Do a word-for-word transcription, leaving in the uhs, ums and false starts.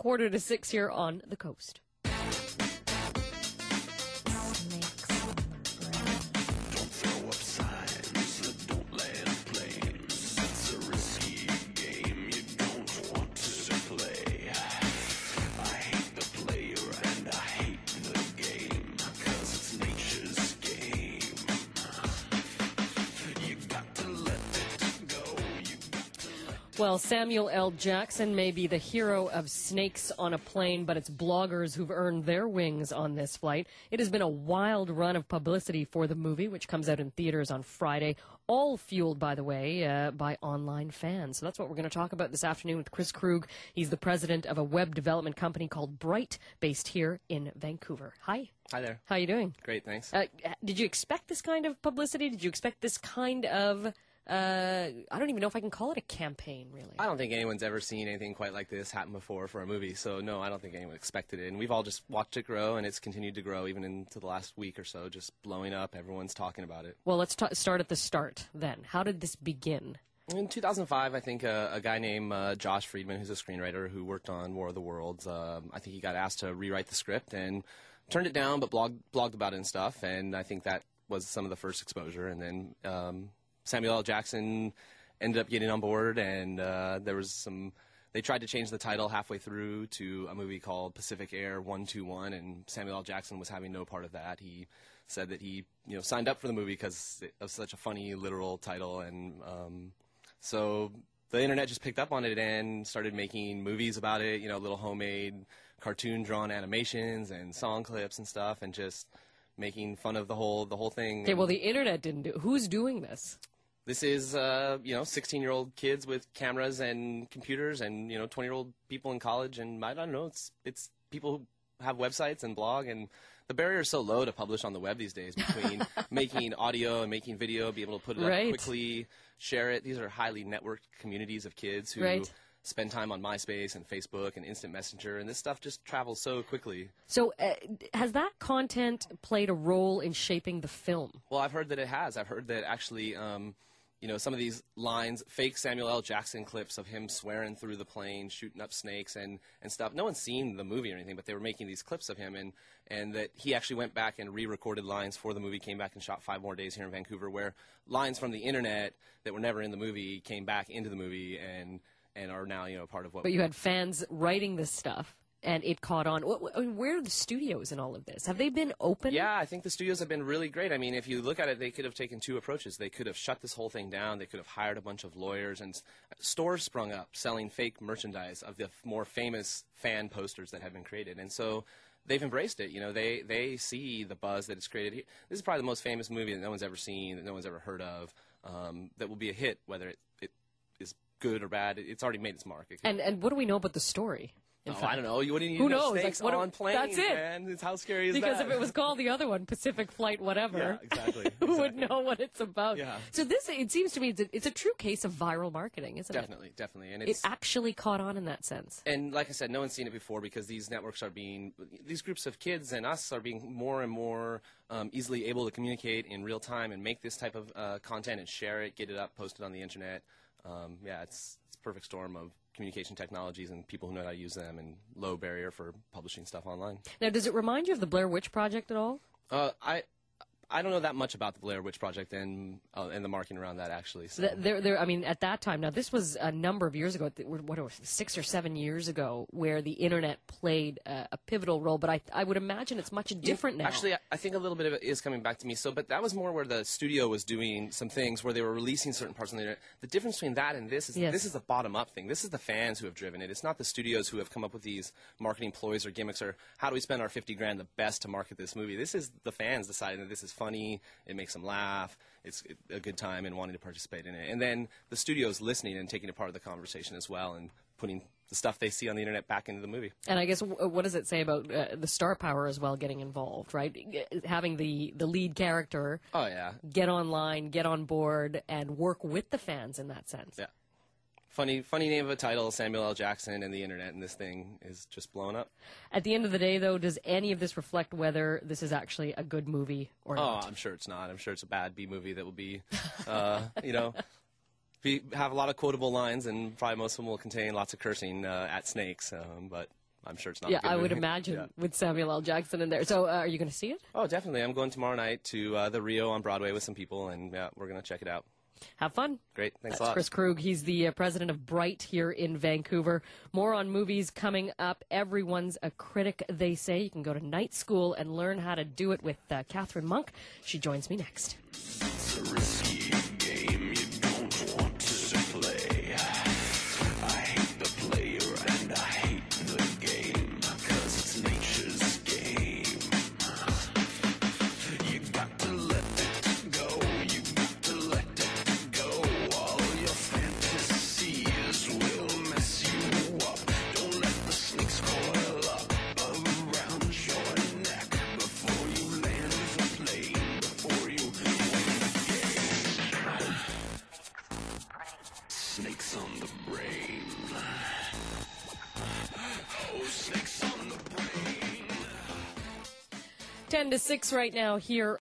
quarter to six here on The Coast. Well, Samuel L. Jackson may be the hero of Snakes on a Plane, but it's bloggers who've earned their wings on this flight. It has been a wild run of publicity for the movie, which comes out in theaters on Friday, all fueled, by the way, uh, by online fans. So that's what we're going to talk about this afternoon with Chris Krug. He's the president of a web development company called Bright, based here in Vancouver. Hi. Hi there. How are you doing? Great, thanks. Uh, did you expect this kind of publicity? Did you expect this kind of... Uh, I don't even know if I can call it a campaign, really. I don't think anyone's ever seen anything quite like this happen before for a movie, so no, I don't think anyone expected it. And we've all just watched it grow, and it's continued to grow even into the last week or so, just blowing up. Everyone's talking about it. Well, let's t- start at the start, then. How did this begin? In two thousand five, I think uh, a guy named uh, Josh Friedman, who's a screenwriter who worked on War of the Worlds, um, I think he got asked to rewrite the script and turned it down, but blog- blogged about it and stuff, and I think that was some of the first exposure. And then um, Samuel L. Jackson ended up getting on board, and uh, there was some... They tried to change the title halfway through to a movie called Pacific Air one two one, and Samuel L. Jackson was having no part of that. He said that he, you know, signed up for the movie because it was such a funny, literal title, and um, so the internet just picked up on it and started making movies about it, you know, little homemade cartoon-drawn animations and song clips and stuff, and just making fun of the whole the whole thing. Okay, well, the internet didn't do... Who's doing this? This is, uh, you know, sixteen-year-old kids with cameras and computers and, you know, twenty-year-old people in college. And I don't know, it's it's people who have websites and blog. And the barrier is so low to publish on the web these days between making audio and making video, be able to put it Right. up quickly, share it. These are highly networked communities of kids who Right. spend time on MySpace and Facebook and Instant Messenger. And this stuff just travels so quickly. So uh, has that content played a role in shaping the film? Well, I've heard that it has. I've heard that actually... Um, You know, some of these lines, fake Samuel L. Jackson clips of him swearing through the plane, shooting up snakes and, and stuff. No one's seen the movie or anything, but they were making these clips of him, and, and that he actually went back and re-recorded lines for the movie, came back and shot five more days here in Vancouver, where lines from the internet that were never in the movie came back into the movie and, and are now, you know, part of what... But you had fans writing this stuff, and it caught on. Wh- wh- I mean, where are the studios in all of this? Have they been open? Yeah, I think the studios have been really great. I mean, if you look at it, they could have taken two approaches. They could have shut this whole thing down. They could have hired a bunch of lawyers, and s- stores sprung up selling fake merchandise of the f- more famous fan posters that have been created. And so they've embraced it. You know, they, they see the buzz that it's created. This is probably the most famous movie that no one's ever seen, that no one's ever heard of, um, that will be a hit, whether it, it is good or bad. It's already made its mark. It And and what do we know about the story? In Oh, fact? I don't know. You wouldn't even Who know knows? snakes Like, what do- on planes, that's it. man. It's, how scary is Because that? if it was called the other one, Pacific Flight whatever, Yeah, exactly. who would exactly. know what it's about? Yeah. So this, it seems to me, it's a, it's a true case of viral marketing, isn't Definitely, it? definitely. And It it's actually caught on in that sense. and like I said, no one's seen it before because these networks are being, these groups of kids and us are being more and more um, easily able to communicate in real time and make this type of uh, content and share it, get it up, post it on the internet. Um, yeah, it's it's a perfect storm of communication technologies and people who know how to use them, and low barrier for publishing stuff online. Now, does it remind you of the Blair Witch Project at all? Uh, I I don't know that much about the Blair Witch Project and uh, and the marketing around that actually. So. Th- There, there. I mean, at that time. Now, this was a number of years ago. th- What, was it, six or seven years ago, where the internet played uh, a pivotal role. But I, I would imagine it's much different now. Actually, I- I think a little bit of it is coming back to me. So, but that was more where the studio was doing some things where they were releasing certain parts on the internet. The difference between that and this is Yes. this is a bottom-up thing. This is the fans who have driven it. It's not the studios who have come up with these marketing ploys or gimmicks or how do we spend our fifty grand the best to market this movie. This is the fans deciding that this is funny. It makes them laugh. It's a good time and wanting to participate in it. And then the studio's listening and taking a part of the conversation as well and putting the stuff they see on the internet back into the movie. And I guess w- what does it say about uh, the star power as well getting involved, right? G- Having the, the lead character Oh, yeah. get online, get on board, and work with the fans in that sense. Yeah. Funny, funny name of a title, Samuel L. Jackson and the internet, and this thing is just blowing up. At the end of the day, though, does any of this reflect whether this is actually a good movie or Oh, not? I'm sure it's not. I'm sure it's a bad B movie that will be, uh, you know, be, have a lot of quotable lines, and probably most of them will contain lots of cursing uh, at snakes. Um, but I'm sure it's not. Yeah, a good I would movie. imagine Yeah. with Samuel L. Jackson in there. So, uh, are you going to see it? Oh, definitely. I'm going tomorrow night to uh, the Rio on Broadway with some people, and yeah, we're going to check it out. Have fun. Great. Thanks That's a lot. Chris Krug. He's the uh, president of Bright here in Vancouver. More on movies coming up. Everyone's a critic, they say. You can go to night school and learn how to do it with uh, Catherine Monk. She joins me next. It's a risky game you don't want to play. I hate the player and I hate the game, 'cause it's nature's game. You got to let it go, you got to let it go. All your fantasies will mess you up. Don't let the snakes coil up around your neck before you land the plane, before you win the game. Snakes on the brain. Oh, snakes on the brain. ten to six right now here